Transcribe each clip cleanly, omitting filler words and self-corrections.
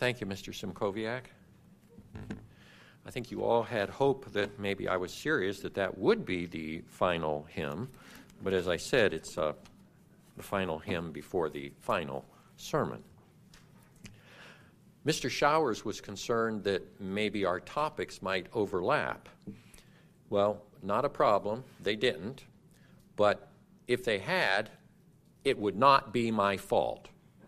Thank you, Mr. Simkowiak. I think you all had hope that maybe I was serious, that would be the final hymn. But as I said, it's the final hymn before the final sermon. Mr. Showers was concerned that maybe our topics might overlap. Well, not a problem. They didn't. But if they had, it would not be my fault.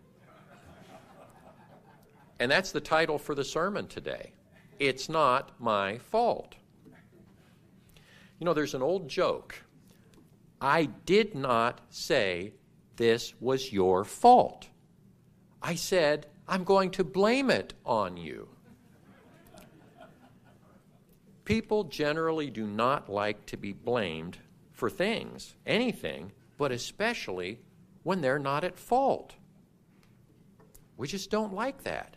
And that's the title for the sermon today. It's not my fault. You know, there's an old joke. I did not say this was your fault. I said, I'm going to blame it on you. People generally do not like to be blamed for things, anything, but especially when they're not at fault. We just don't like that.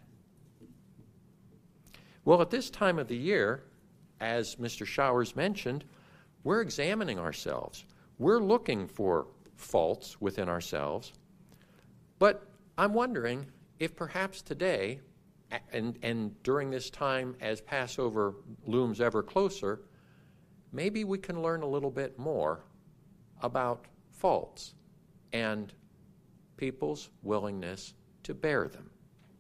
Well, at this time of the year, as Mr. Showers mentioned, we're examining ourselves. We're looking for faults within ourselves. But I'm wondering if perhaps today, and during this time as Passover looms ever closer, maybe we can learn a little bit more about faults and people's willingness to bear them.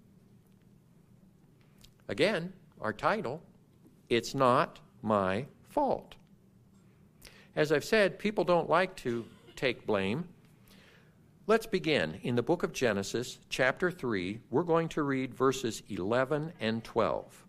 Again, our title, It's Not My Fault. As I've said, people don't like to take blame. Let's begin. In the book of Genesis, chapter 3, we're going to read verses 11 and 12.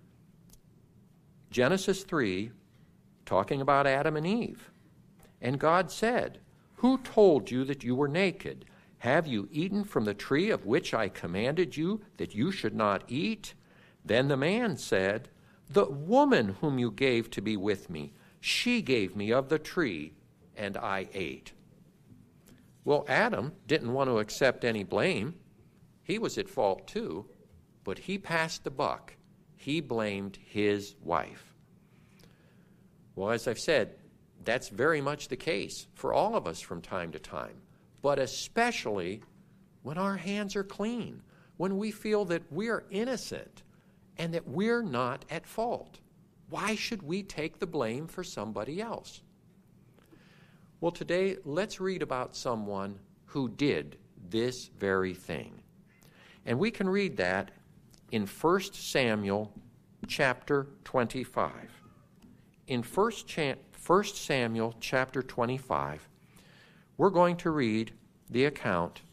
Genesis 3, talking about Adam and Eve. And God said, "Who told you that you were naked? Have you eaten from the tree of which I commanded you that you should not eat?" Then the man said, "The woman whom you gave to be with me, she gave me of the tree, and I ate." Well, Adam didn't want to accept any blame. He was at fault too, but he passed the buck. He blamed his wife. Well, as I've said, that's very much the case for all of us from time to time, but especially when our hands are clean, when we feel that we're innocent and that we're not at fault. Why should we take the blame for somebody else? Well, today, let's read about someone who did this very thing. And we can read that in 1 Samuel chapter 25. In 1 Samuel chapter 25, we're going to read the account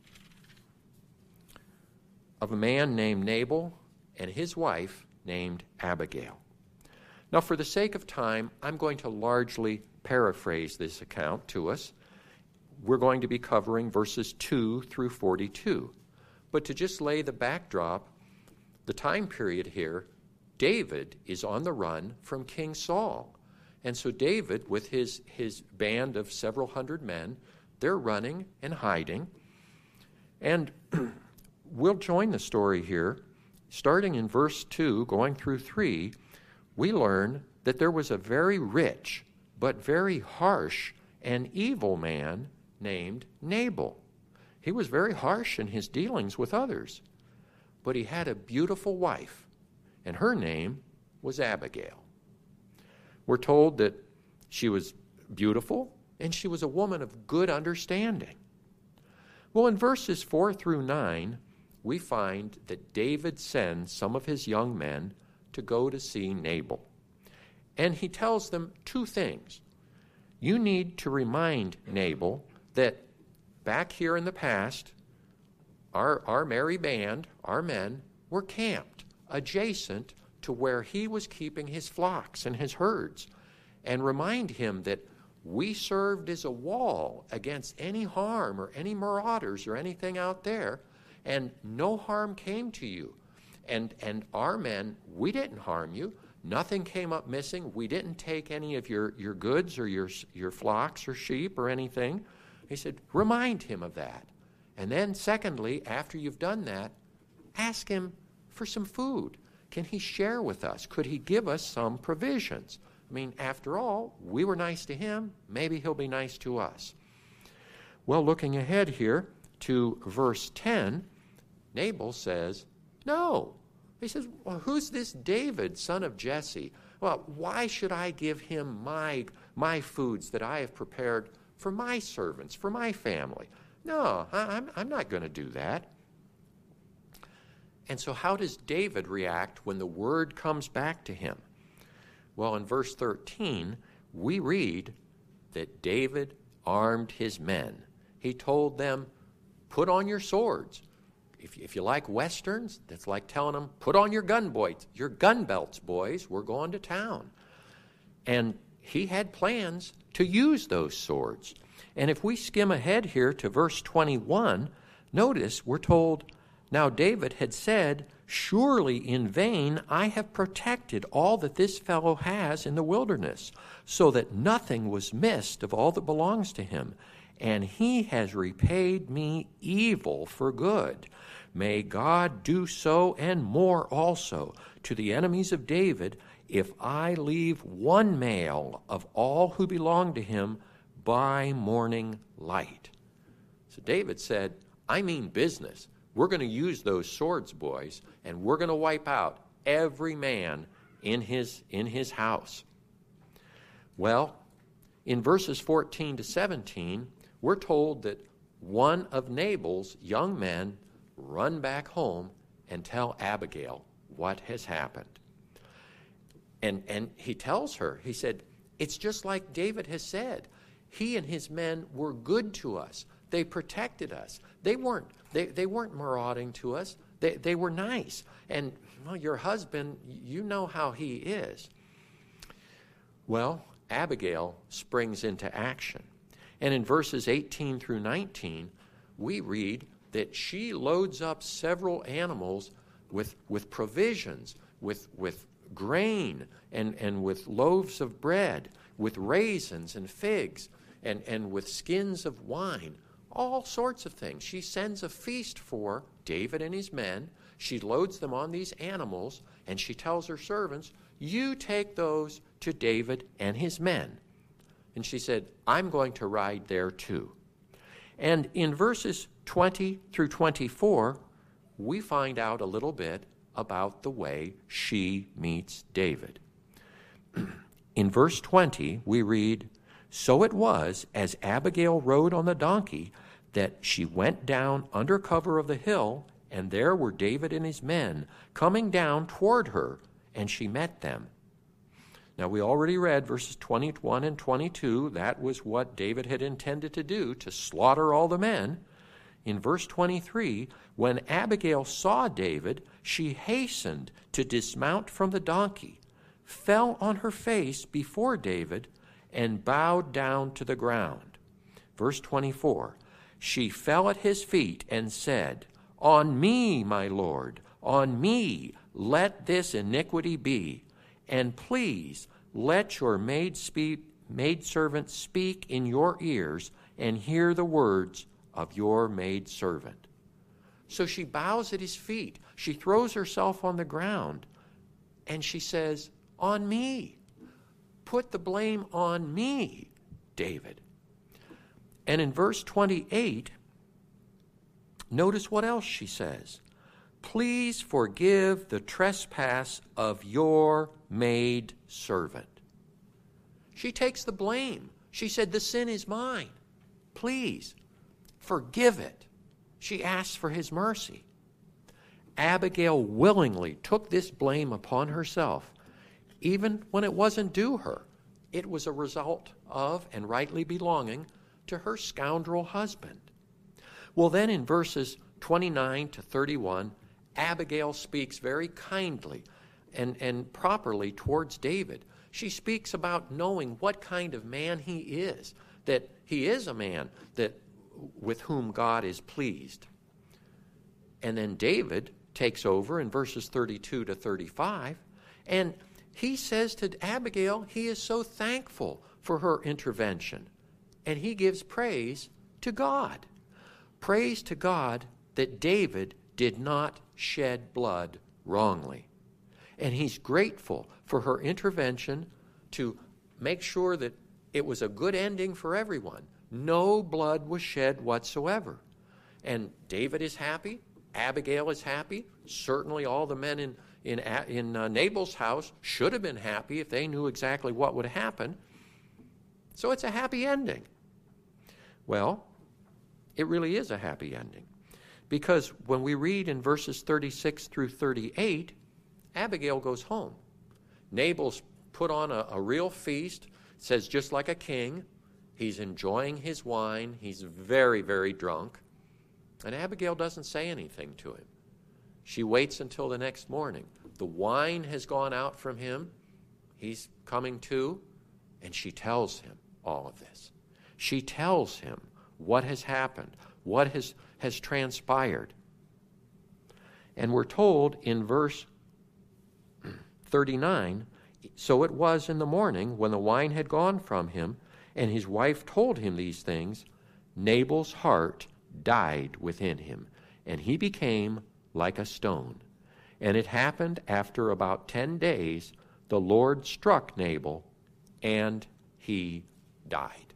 of a man named Nabal and his wife named Abigail. Now, for the sake of time, I'm going to largely paraphrase this account to us. We're going to be covering verses 2 through 42. But to just lay the backdrop, the time period here, David is on the run from King Saul. And so David, with his band of several hundred men, they're running and hiding. And we'll join the story here. Starting in verse 2, going through 3, we learn that there was a very rich but very harsh and evil man named Nabal. He was very harsh in his dealings with others, but he had a beautiful wife, and her name was Abigail. We're told that she was beautiful, and she was a woman of good understanding. Well, in verses 4 through 9, we find that David sends some of his young men to go to see Nabal. And he tells them two things. You need to remind Nabal that back here in the past, our merry band, our men, were camped adjacent to where he was keeping his flocks and his herds. And remind him that we served as a wall against any harm or any marauders or anything out there, and no harm came to you. And our men, we didn't harm you. Nothing came up missing. We didn't take any of your goods or your flocks or sheep or anything. He said, remind him of that. And then secondly, after you've done that, ask him for some food. Can he share with us? Could he give us some provisions? I mean, after all, we were nice to him. Maybe he'll be nice to us. Well, looking ahead here to verse 10, Nabal says, No. He says, well, who's this David, son of Jesse? Well, why should I give him my foods that I have prepared for my servants, for my family? No, I'm not going to do that. And so how does David react when the word comes back to him? Well, in verse 13, we read that David armed his men. He told them, put on your swords. If you like Westerns, that's like telling them, put on your gun belts, boys. We're going to town. And he had plans to use those swords. And if we skim ahead here to verse 21, notice we're told, now David had said, surely in vain I have protected all that this fellow has in the wilderness, so that nothing was missed of all that belongs to him. And he has repaid me evil for good. May God do so and more also to the enemies of David, if I leave one male of all who belong to him by morning light. So David said, I mean business. We're going to use those swords, boys, and we're going to wipe out every man in his house. Well, in verses 14 to 17, we're told that one of Nabal's young men run back home and tell Abigail what has happened. And he tells her, he said, it's just like David has said. He and his men were good to us. They protected us. They weren't marauding to us. They were nice. And well, your husband, you know how he is. Well, Abigail springs into action. And in verses 18 through 19, we read that she loads up several animals with provisions, with grain, and with loaves of bread, with raisins and figs, and with skins of wine, all sorts of things. She sends a feast for David and his men. She loads them on these animals, and she tells her servants, you take those to David and his men. And she said, I'm going to ride there too. And in verses 20 through 24, we find out a little bit about the way she meets David. In verse 20, we read, so it was, as Abigail rode on the donkey, that she went down under cover of the hill, and there were David and his men coming down toward her, and she met them. Now, we already read verses 21 and 22. That was what David had intended to do, to slaughter all the men. In verse 23, when Abigail saw David, she hastened to dismount from the donkey, fell on her face before David, and bowed down to the ground. Verse 24, she fell at his feet and said, on me, my Lord, on me let this iniquity be, and please let your maidservant speak in your ears and hear the words of your maidservant. So she bows at his feet. She throws herself on the ground, and she says, on me. Put the blame on me, David. And in verse 28, notice what else she says. Please forgive the trespass of your maidservant. She takes the blame. She said, the sin is mine. Please forgive it. She asks for his mercy. Abigail willingly took this blame upon herself, even when it wasn't due her. It was a result of, and rightly belonging, to her scoundrel husband. Well, then in verses 29 to 31, Abigail speaks very kindly and properly towards David. She speaks about knowing what kind of man he is, that he is a man with whom God is pleased. And then David takes over in verses 32 to 35, and he says to Abigail he is so thankful for her intervention, and he gives praise to God. Praise to God that David did not shed blood wrongly. And he's grateful for her intervention to make sure that it was a good ending for everyone. No blood was shed whatsoever. And David is happy, Abigail is happy. Certainly all the men in Nabal's house should have been happy if they knew exactly what would happen. So it's a happy ending. Well, it really is a happy ending. Because when we read in verses 36 through 38, Abigail goes home. Nabal's put on a real feast. It says just like a king. He's enjoying his wine. He's very, very drunk. And Abigail doesn't say anything to him. She waits until the next morning. The wine has gone out from him. He's coming to, and she tells him all of this. She tells him what has happened, what has transpired. And we're told in verse 39, so it was in the morning when the wine had gone from him, and his wife told him these things, Nabal's heart died within him, and he became like a stone. And it happened after about 10 days, the Lord struck Nabal, and he died.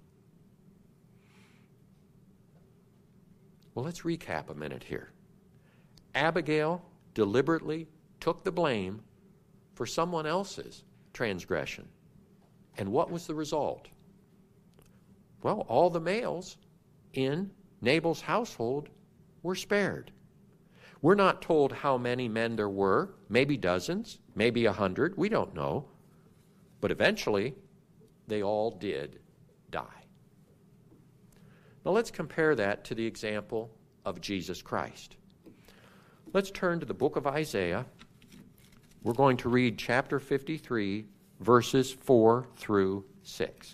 Well, let's recap a minute here. Abigail deliberately took the blame for someone else's transgression. And what was the result? Well, all the males in Nabal's household were spared. We're not told how many men there were, maybe dozens, maybe 100, we don't know. But eventually, they all did die. Now let's compare that to the example of Jesus Christ. Let's turn to the book of Isaiah. We're going to read chapter 53, verses 4 through 6.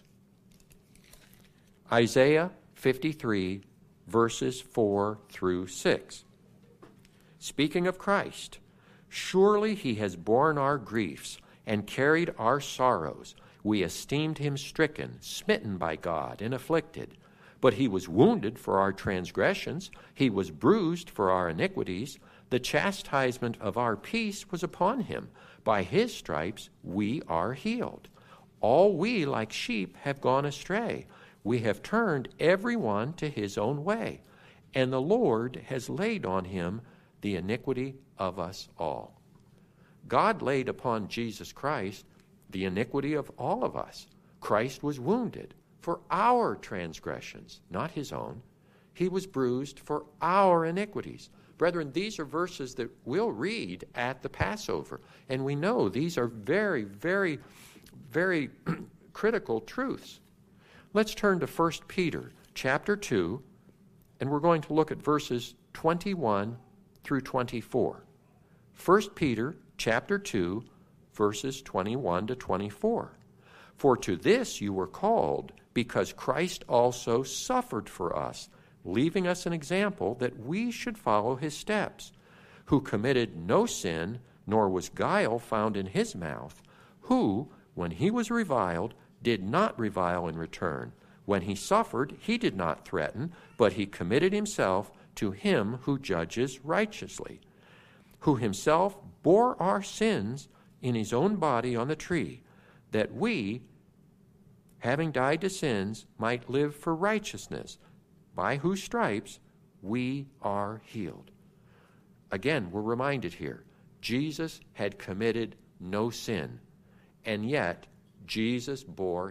Isaiah 53, verses 4 through 6. Speaking of Christ, surely he has borne our griefs and carried our sorrows. We esteemed him stricken, smitten by God, and afflicted. But he was wounded for our transgressions, he was bruised for our iniquities. The chastisement of our peace was upon him. By his stripes we are healed. All we like sheep have gone astray. We have turned every one to his own way, and the Lord has laid on him the iniquity of us all. God laid upon Jesus Christ the iniquity of all of us. Christ was wounded for our transgressions, not his own. He was bruised for our iniquities. Brethren, these are verses that we'll read at the Passover, and we know these are very, very, very critical truths. Let's turn to 1 Peter chapter 2, and we're going to look at verses 21 through 24. 1 Peter chapter 2, verses 21 to 24. For to this you were called, because Christ also suffered for us, leaving us an example that we should follow his steps, who committed no sin, nor was guile found in his mouth, who, when he was reviled, did not revile in return. When he suffered, he did not threaten, but he committed himself to him who judges righteously, who himself bore our sins in his own body on the tree, that we, having died to sins, might live for righteousness, by whose stripes we are healed. Again, we're reminded here, Jesus had committed no sin, and yet Jesus bore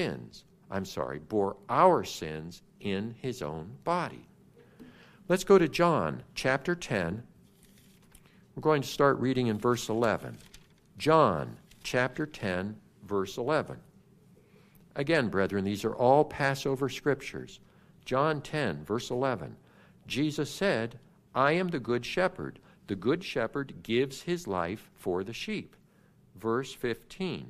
our sins in his own body. Let's go to John chapter 10. We're going to start reading in verse 11. John chapter 10, verse 11. Again, brethren, these are all Passover scriptures. John 10, verse 11. Jesus said, I am the good shepherd. The good shepherd gives his life for the sheep. Verse 15.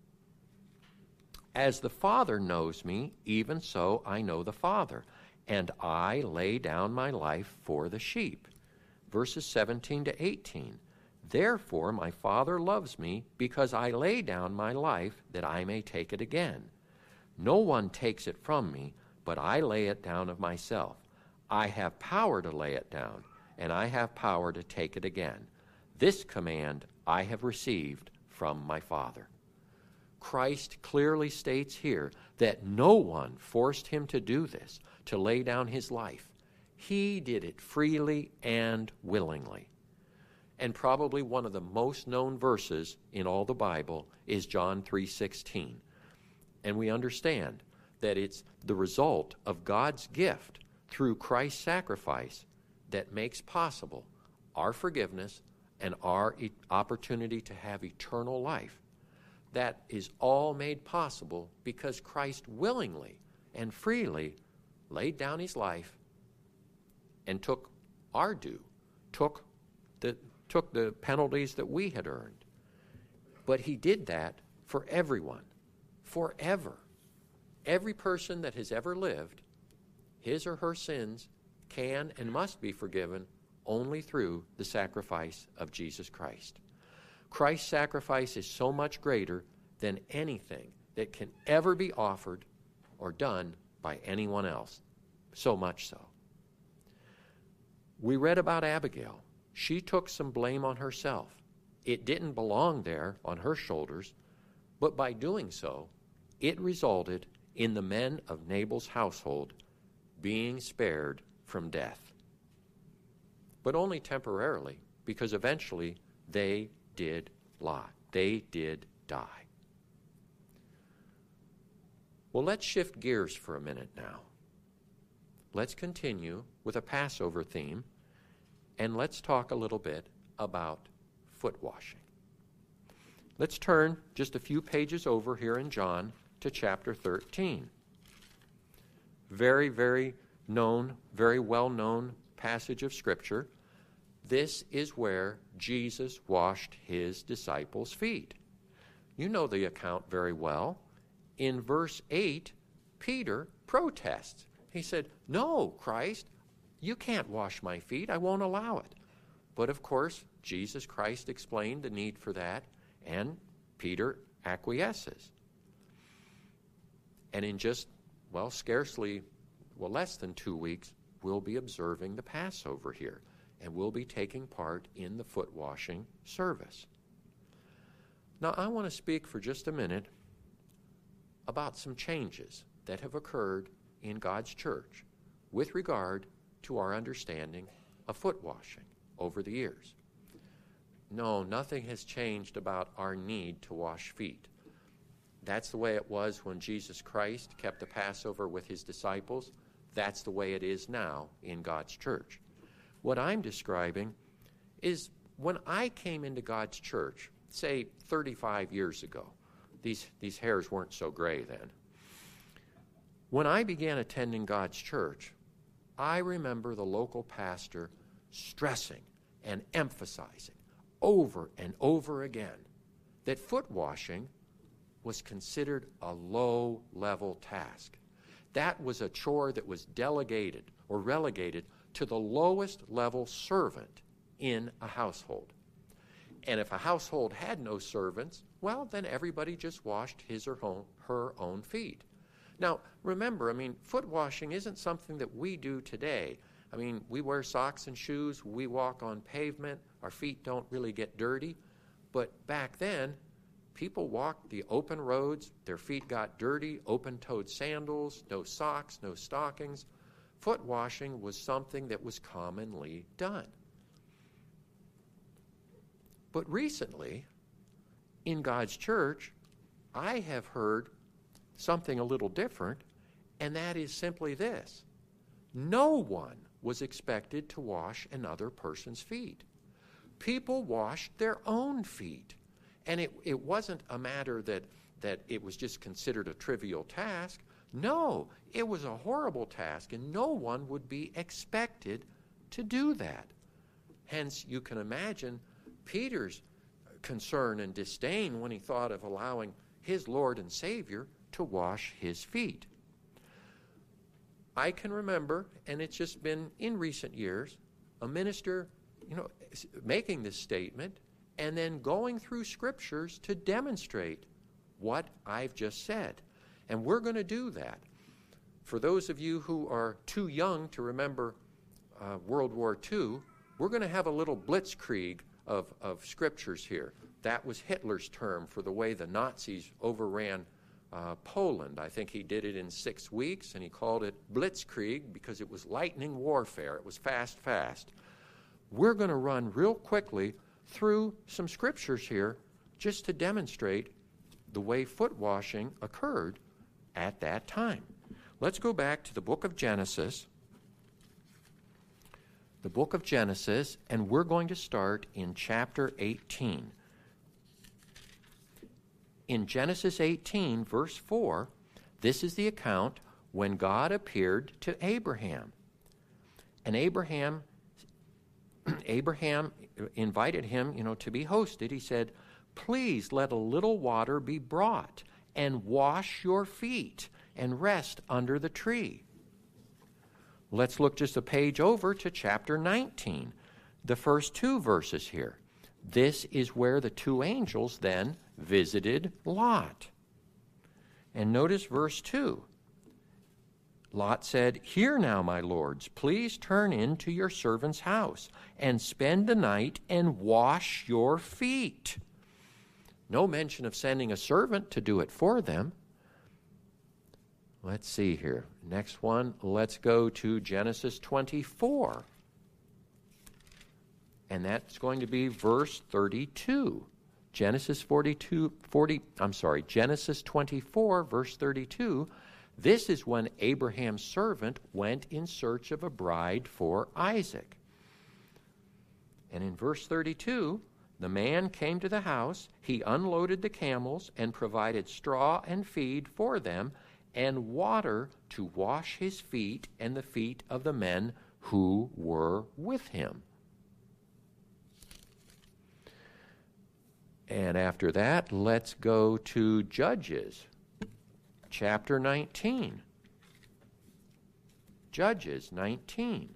As the Father knows me, even so I know the Father, and I lay down my life for the sheep. Verses 17 to 18. Therefore my Father loves me, because I lay down my life that I may take it again. No one takes it from me, but I lay it down of myself. I have power to lay it down, and I have power to take it again. This command I have received from my Father. Christ clearly states here that no one forced him to do this, to lay down his life. He did it freely and willingly. And probably one of the most known verses in all the Bible is John 3:16. And we understand that it's the result of God's gift through Christ's sacrifice that makes possible our forgiveness and our opportunity to have eternal life. That is all made possible because Christ willingly and freely laid down his life and took our due, took the penalties that we had earned. But he did that for everyone, forever. Every person that has ever lived, his or her sins can and must be forgiven only through the sacrifice of Jesus Christ. Christ's sacrifice is so much greater than anything that can ever be offered or done by anyone else. So much so. We read about Abigail. She took some blame on herself. It didn't belong there on her shoulders, but by doing so, it resulted in the men of Nabal's household being spared from death. But only temporarily, because eventually they did lie. They did die. Well, let's shift gears for a minute now. Let's continue with a Passover theme, and let's talk a little bit about foot washing. Let's turn just a few pages over here in John to chapter 13. Very, very known, very well-known passage of Scripture. This is where Jesus washed his disciples' feet. You know the account very well. In verse 8, Peter protests. He said, "No, Christ, you can't wash my feet. I won't allow it." But of course, Jesus Christ explained the need for that, and Peter acquiesces. And in just, less than 2 weeks, we'll be observing the Passover here, and we'll be taking part in the foot washing service. Now, I want to speak for just a minute about some changes that have occurred in God's church with regard to our understanding of foot washing over the years. No, nothing has changed about our need to wash feet. That's the way it was when Jesus Christ kept the Passover with his disciples. That's the way it is now in God's church. What I'm describing is when I came into God's church, say 35 years ago, these hairs weren't so gray then. When I began attending God's church, I remember the local pastor stressing and emphasizing over and over again that foot washing was considered a low-level task. That was a chore that was delegated or relegated to the lowest level servant in a household. And if a household had no servants, well, then everybody just washed his or her own feet. Now, remember, foot washing isn't something that we do today. We wear socks and shoes, we walk on pavement, our feet don't really get dirty. But back then, people walked the open roads, their feet got dirty, open-toed sandals, no socks, no stockings. Foot washing was something that was commonly done. But recently, in God's church, I have heard something a little different, and that is simply this. No one was expected to wash another person's feet. People washed their own feet. And it wasn't a matter that it was just considered a trivial task. No, it was a horrible task, and no one would be expected to do that. Hence, you can imagine Peter's concern and disdain when he thought of allowing his Lord and Savior to wash his feet. I can remember, and it's just been in recent years, a minister, making this statement and then going through scriptures to demonstrate what I've just said. And we're going to do that. For those of you who are too young to remember World War II, we're going to have a little blitzkrieg of scriptures here. That was Hitler's term for the way the Nazis overran Poland. I think he did it in 6 weeks, and he called it Blitzkrieg because it was lightning warfare. It was fast. We're going to run real quickly through some scriptures here just to demonstrate the way foot washing occurred at that time. Let's go back to the book of Genesis. The book of Genesis, and we're going to start in chapter 18. In Genesis 18, verse 4, this is the account when God appeared to Abraham. And Abraham invited him, to be hosted. He said, "Please let a little water be brought and wash your feet and rest under the tree." Let's look just a page over to chapter 19, the first 2 verses here. This is where the 2 angels then visited Lot. And notice verse 2. Lot said, "Hear now, my lords, please turn into your servant's house and spend the night and wash your feet." No mention of sending a servant to do it for them. Let's see here. Next one, let's go to Genesis 24. And that's going to be verse 32. Genesis 24, verse 32. This is when Abraham's servant went in search of a bride for Isaac. And in verse 32, the man came to the house, he unloaded the camels and provided straw and feed for them and water to wash his feet and the feet of the men who were with him. And after that, let's go to Judges, chapter 19. Judges 19.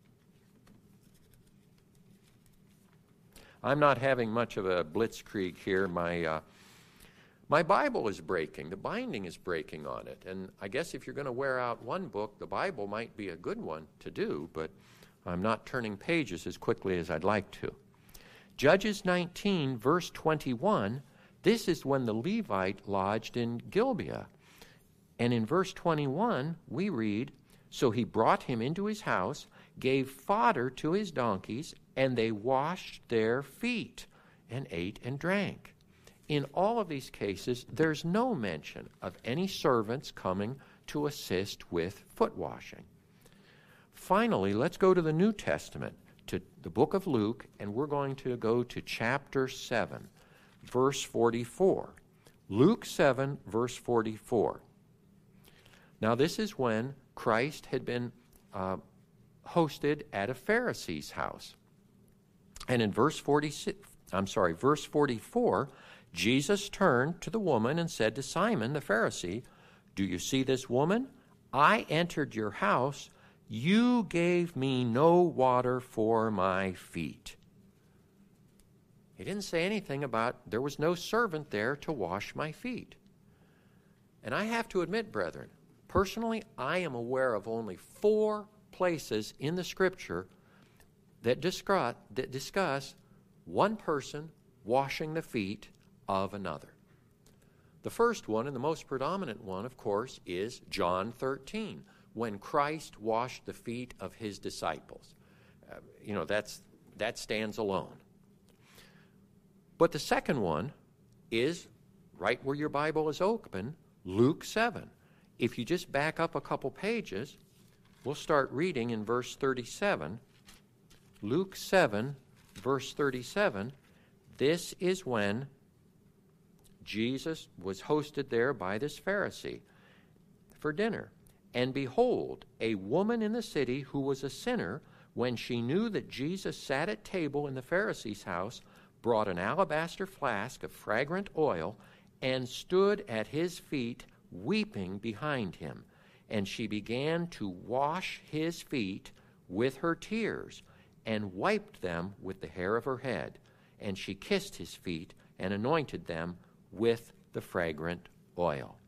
I'm not having much of a blitzkrieg here. My Bible is breaking. The binding is breaking on it. And I guess if you're going to wear out one book, the Bible might be a good one to do, but I'm not turning pages as quickly as I'd like to. Judges 19, verse 21, this is when the Levite lodged in Gibeah. And in verse 21, we read, "So he brought him into his house, gave fodder to his donkeys, and they washed their feet, and ate and drank." In all of these cases, there's no mention of any servants coming to assist with foot washing. Finally, let's go to the New Testament, to the book of Luke, and we're going to go to chapter 7, verse 44. Luke 7, verse 44. Now, this is when Christ had been hosted at a Pharisee's house. And in verse 44, Jesus turned to the woman and said to Simon the Pharisee, "Do you see this woman? I entered your house. You gave me no water for my feet." He didn't say anything about there was no servant there to wash my feet. And I have to admit, brethren, personally, I am aware of only 4 places in the Scripture that discuss one person washing the feet of another. The first one, and the most predominant one, of course, is John 13, when Christ washed the feet of his disciples. That stands alone. But the second one is right where your Bible is open, Luke 7. If you just back up a couple pages, we'll start reading in verse 37. Luke 7, verse 37, this is when Jesus was hosted there by this Pharisee for dinner. "And behold, a woman in the city who was a sinner, when she knew that Jesus sat at table in the Pharisee's house, brought an alabaster flask of fragrant oil and stood at his feet, weeping behind him. And she began to wash his feet with her tears and wiped them with the hair of her head. And she kissed his feet and anointed them with the fragrant oil."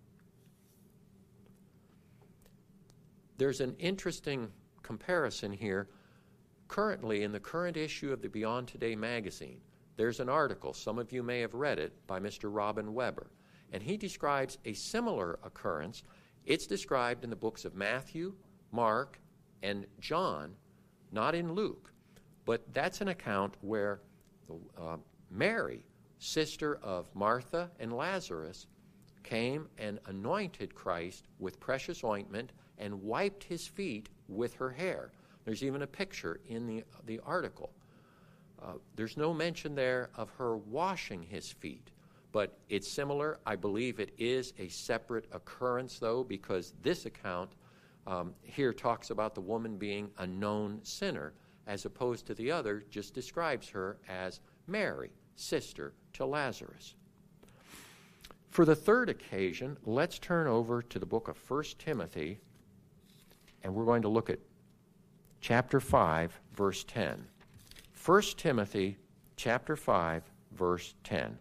There's an interesting comparison here. Currently, in the current issue of the Beyond Today magazine, there's an article, some of you may have read it, by Mr. Robin Weber. And he describes a similar occurrence. It's described in the books of Matthew, Mark, and John, not in Luke. But that's an account where Mary, sister of Martha and Lazarus, came and anointed Christ with precious ointment and wiped his feet with her hair. There's even a picture in the article. There's no mention there of her washing his feet, but it's similar. I believe it is a separate occurrence, though, because this account here talks about the woman being a known sinner, as opposed to the other just describes her as Mary, sister to Lazarus. For the third occasion, let's turn over to the book of 1 Timothy, and we're going to look at chapter 5, verse 10. 1 Timothy chapter 5, verse 10.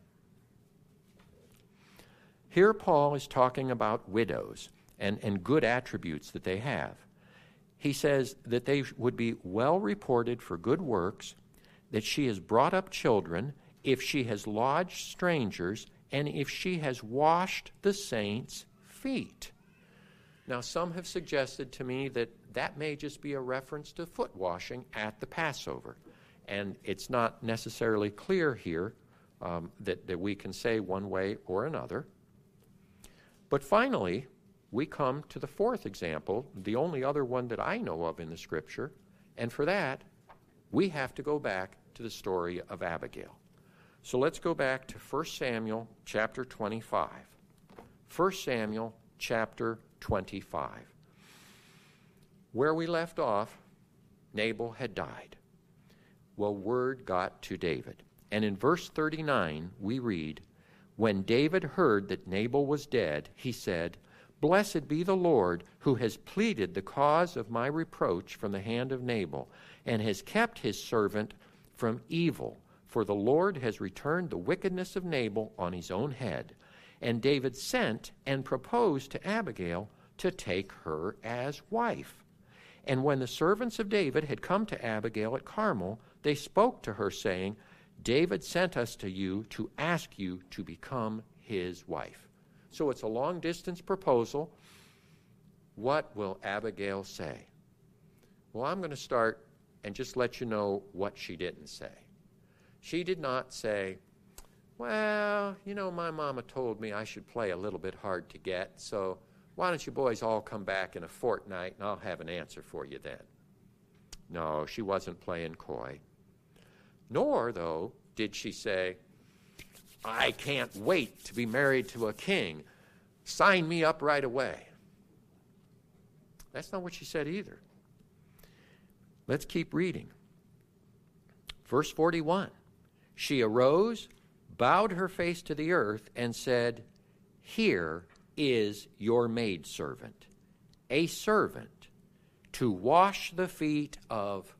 Here Paul is talking about widows and good attributes that they have. He says that they would be well reported for good works, that she has brought up children, if she has lodged strangers, and if she has washed the saints' feet. Now, some have suggested to me that that may just be a reference to foot washing at the Passover. And it's not necessarily clear here that we can say one way or another. But finally, we come to the fourth example, the only other one that I know of in the Scripture. And for that, we have to go back to the story of Abigail. So let's go back to 1 Samuel chapter 25. 1 Samuel chapter 25. Where we left off, Nabal had died. Well, word got to David. And in verse 39, we read, "When David heard that Nabal was dead, he said, 'Blessed be the Lord, who has pleaded the cause of my reproach from the hand of Nabal, and has kept his servant from evil. For the Lord has returned the wickedness of Nabal on his own head.' And David sent and proposed to Abigail to take her as wife. And when the servants of David had come to Abigail at Carmel, they spoke to her, saying, 'David sent us to you to ask you to become his wife.'" So it's a long-distance proposal. What will Abigail say? Well, I'm going to start and just let you know what she didn't say. She did not say, "Well, my mama told me I should play a little bit hard to get, so why don't you boys all come back in a fortnight and I'll have an answer for you then." No, she wasn't playing coy. Nor, though, did she say, "I can't wait to be married to a king. Sign me up right away." That's not what she said either. Let's keep reading. Verse 41. "She arose, bowed her face to the earth, and said, 'Here is your maidservant, a servant, to wash the feet of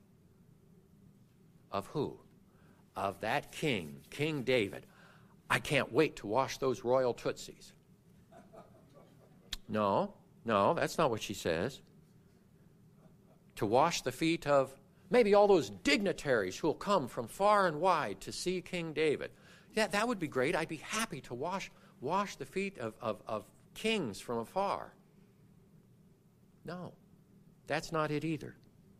who? Of that king, King David. I can't wait to wash those royal tootsies.'" No, that's not what she says. To wash the feet of maybe all those dignitaries who will come from far and wide to see King David. Yeah, that would be great. I'd be happy to wash the feet of kings from afar. No, that's not it either.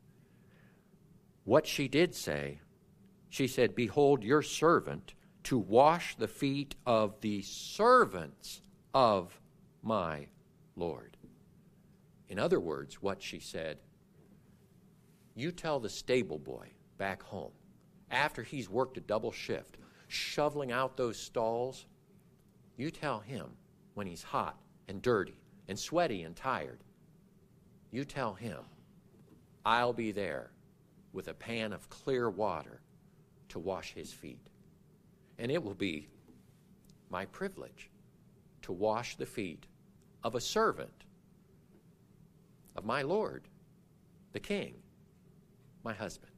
What she did say, she said, "Behold your servant to wash the feet of the servants of my Lord." In other words, what she said, you tell the stable boy back home, after he's worked a double shift, shoveling out those stalls, you tell him when he's hot and dirty and sweaty and tired, you tell him, I'll be there with a pan of clear water to wash his feet. And it will be my privilege to wash the feet of a servant of my Lord, the King, my husband.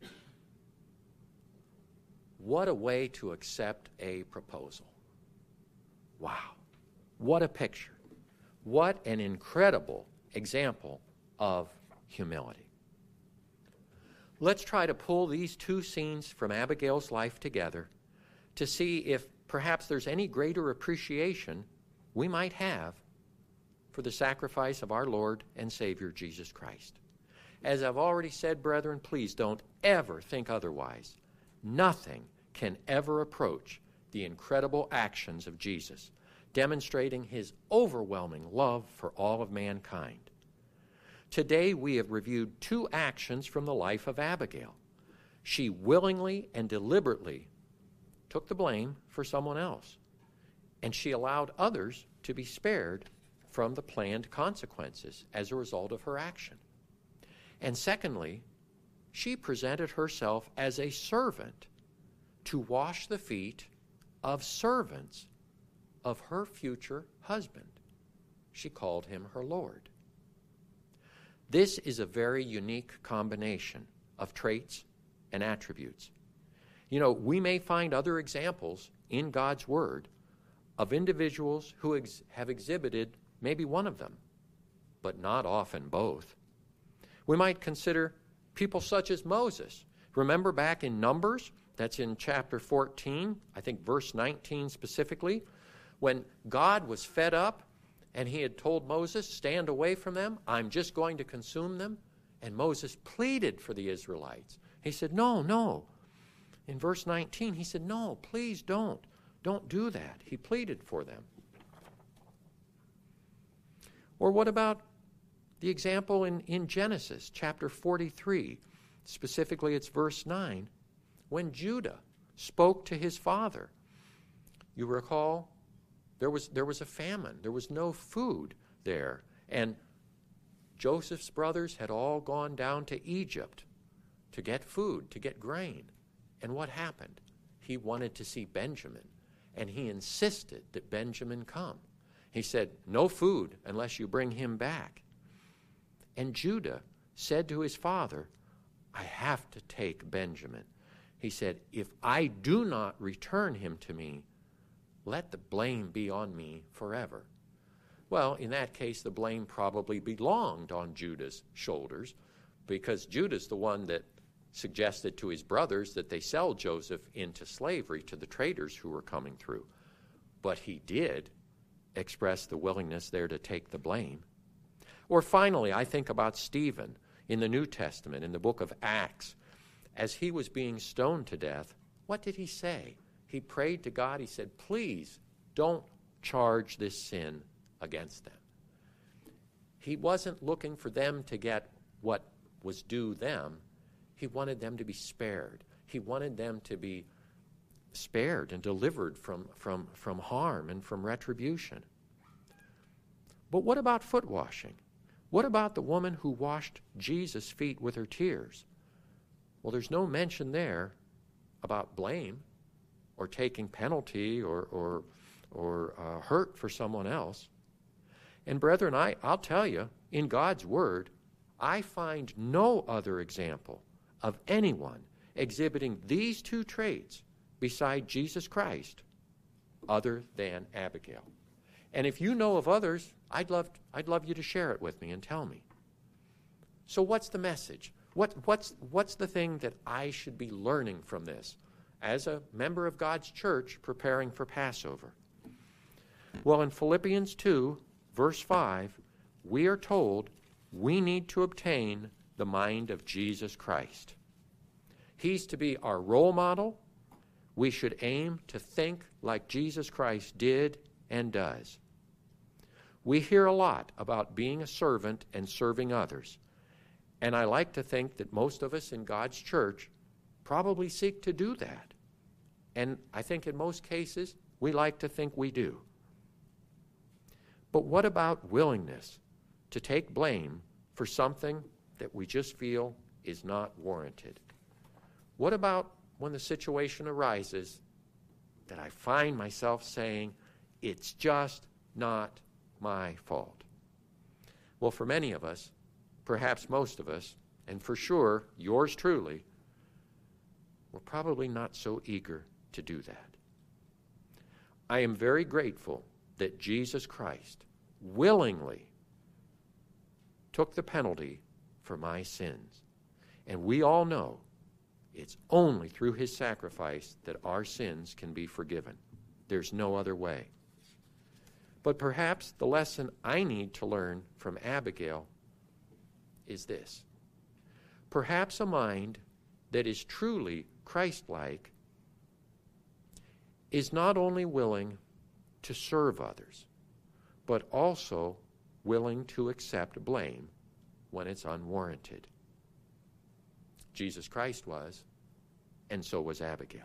What a way to accept a proposal. Wow. What a picture. What an incredible example of humility. Let's try to pull these two scenes from Abigail's life together to see if perhaps there's any greater appreciation we might have for the sacrifice of our Lord and Savior Jesus Christ. As I've already said, brethren, please don't ever think otherwise. Nothing can ever approach the incredible actions of Jesus, demonstrating his overwhelming love for all of mankind. Today we have reviewed two actions from the life of Abigail. She willingly and deliberately took the blame for someone else, and she allowed others to be spared from the planned consequences as a result of her action. And secondly, she presented herself as a servant to wash the feet of servants of her future husband. She called him her Lord. This is a very unique combination of traits and attributes. You know, we may find other examples in God's Word of individuals who have exhibited maybe one of them, but not often both. We might consider people such as Moses. Remember back in Numbers, that's in chapter 14, I think verse 19 specifically, when God was fed up and he had told Moses, stand away from them, I'm just going to consume them. And Moses pleaded for the Israelites. He said, no. In verse 19, he said, no, please don't. Don't do that. He pleaded for them. Or what about the example in Genesis chapter 43? Specifically, it's verse 9, when Judah spoke to his father. You recall, there was a famine. There was no food there. And Joseph's brothers had all gone down to Egypt to get food, to get grain. And what happened? He wanted to see Benjamin, and he insisted that Benjamin come. He said, no food unless you bring him back. And Judah said to his father, I have to take Benjamin. He said, if I do not return him to me, let the blame be on me forever. Well, in that case, the blame probably belonged on Judah's shoulders, because Judah's the one that suggested to his brothers that they sell Joseph into slavery to the traders who were coming through. But he did express the willingness there to take the blame. Or finally, I think about Stephen in the New Testament, in the book of Acts. As he was being stoned to death, what did he say? He prayed to God. He said, please don't charge this sin against them. He wasn't looking for them to get what was due them. He wanted them to be spared. He wanted them to be spared and delivered from harm and from retribution. But what about foot washing? What about the woman who washed Jesus' feet with her tears? Well, there's no mention there about blame or taking penalty or hurt for someone else. And brethren, I'll tell you, in God's Word, I find no other example of anyone exhibiting these two traits beside Jesus Christ other than Abigail. And if you know of others, I'd love you to share it with me and tell me. So what's the message? What's the thing that I should be learning from this as a member of God's church preparing for Passover? Well, in Philippians 2, verse 5, we are told we need to obtain the mind of Jesus Christ. He's to be our role model. We should aim to think like Jesus Christ did and does. We hear a lot about being a servant and serving others. And I like to think that most of us in God's church probably seek to do that. And I think in most cases, we like to think we do. But what about willingness to take blame for something that we just feel is not warranted? What about when the situation arises that I find myself saying, it's just not my fault? Well, for many of us, perhaps most of us, and for sure yours truly, we're probably not so eager to do that. I am very grateful that Jesus Christ willingly took the penalty for my sins. And we all know it's only through his sacrifice that our sins can be forgiven. There's no other way. But perhaps the lesson I need to learn from Abigail is this. Perhaps a mind that is truly Christ-like is not only willing to serve others, but also willing to accept blame when it's unwarranted. Jesus Christ was, and so was Abigail.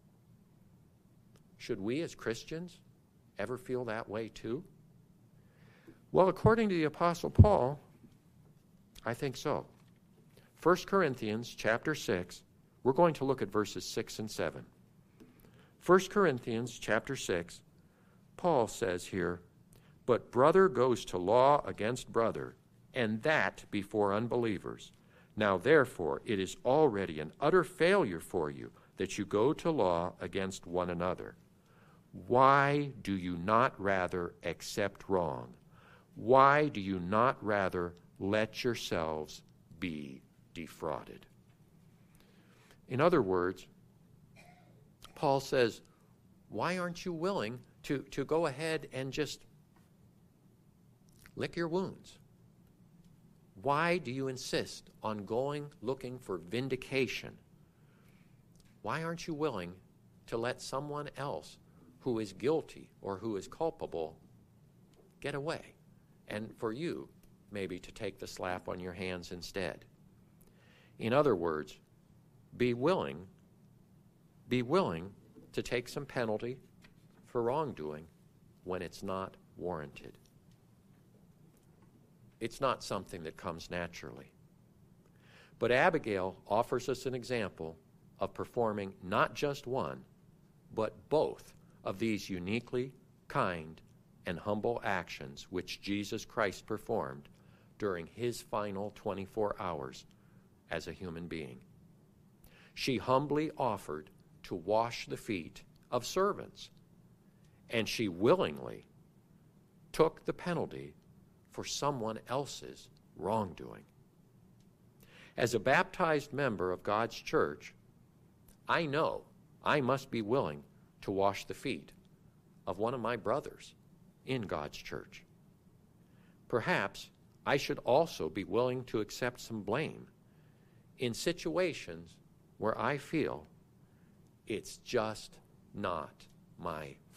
Should we as Christians ever feel that way too? Well, according to the Apostle Paul, I think so. 1 Corinthians chapter 6, we're going to look at verses 6 and 7. 1 Corinthians chapter 6, Paul says here, "But brother goes to law against brother, and that before unbelievers. Now therefore it is already an utter failure for you that you go to law against one another. Why do you not rather accept wrong? Why do you not rather let yourselves be defrauded?" In other words, Paul says, why aren't you willing to go ahead and just lick your wounds? Why do you insist on going looking for vindication? Why aren't you willing to let someone else who is guilty or who is culpable get away, and for you maybe to take the slap on your hands instead? In other words, be willing to take some penalty for wrongdoing when it's not warranted. It's not something that comes naturally. But Abigail offers us an example of performing not just one, but both of these uniquely kind and humble actions which Jesus Christ performed during his final 24 hours as a human being. She humbly offered to wash the feet of servants, and she willingly took the penalty for someone else's wrongdoing. As a baptized member of God's church, I know I must be willing to wash the feet of one of my brothers in God's church. Perhaps I should also be willing to accept some blame in situations where I feel it's just not my